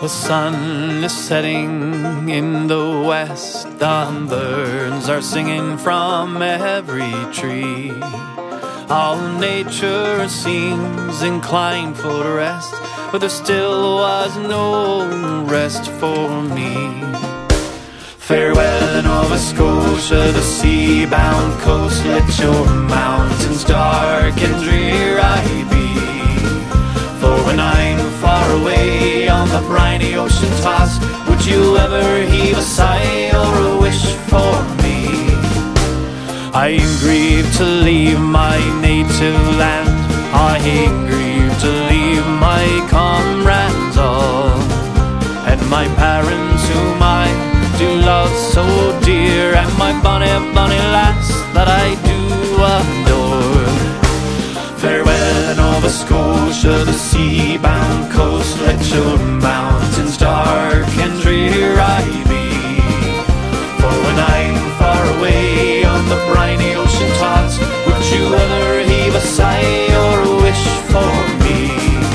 The sun is setting in the west, the birds are singing from every tree. All nature seems inclined for the rest, but there still was no rest for me. Farewell, Nova Scotia, the sea-bound coast. Let your mountains dark and drear I be. For when I'm far away on the briny ocean tossed, would you ever heave a sigh or a wish for me? I am grieved to leave my native land, I am grieved to leave my comrades all, and my parents whom I do love so dear, and my bonny, bonny lass that I do adore. Farewell, Nova Scotia, the sea-bound coast. Let your mountains dark and drear I be. For when I'm far away on the briny ocean tossed, would you ever heave a sigh or a wish for me?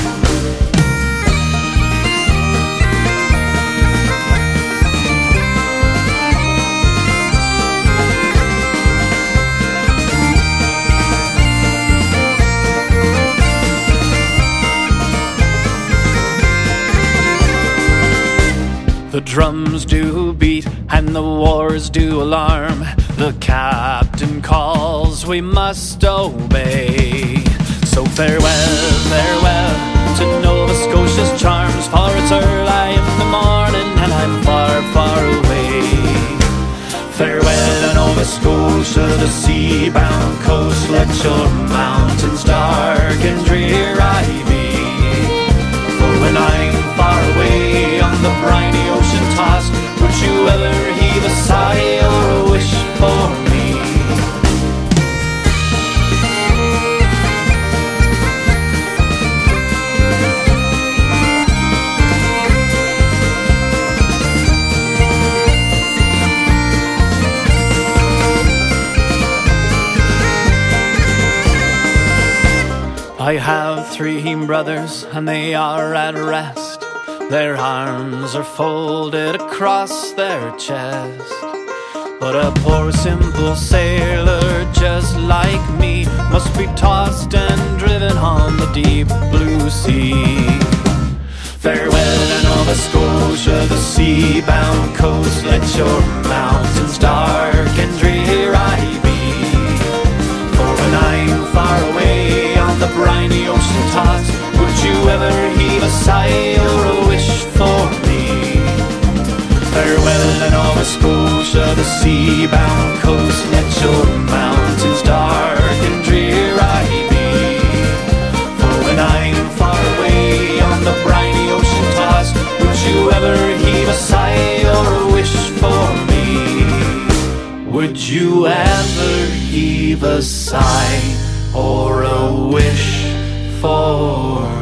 The drums do beat and the wars do alarm. The captain calls, we must obey. So farewell, farewell to Nova Scotia's charms, for it's early in the morning and I'm far, far away. Farewell, Nova Scotia, the sea-bound coast. Let your mountains dark and drear I be. For when I'm far away on the briny ocean tossed, would you ever heave a sigh or a wish for me? I have 3 brothers and they are at rest. Their arms are folded across their chest. But a poor simple sailor just like me must be tossed and driven on the deep blue sea. Farewell, Nova Scotia, the sea-bound coast. Let your mountains dark and drear I be. For when I'm far away on the briny ocean tossed, would you ever heave a sigh or a wish for me? Farewell, Nova Scotia, the sea-bound coast. Let your mountains dark and drear I be. For when I'm far away on the briny ocean tossed, would you ever heave a sigh or a wish for me? Would you ever heave a sigh or a wish for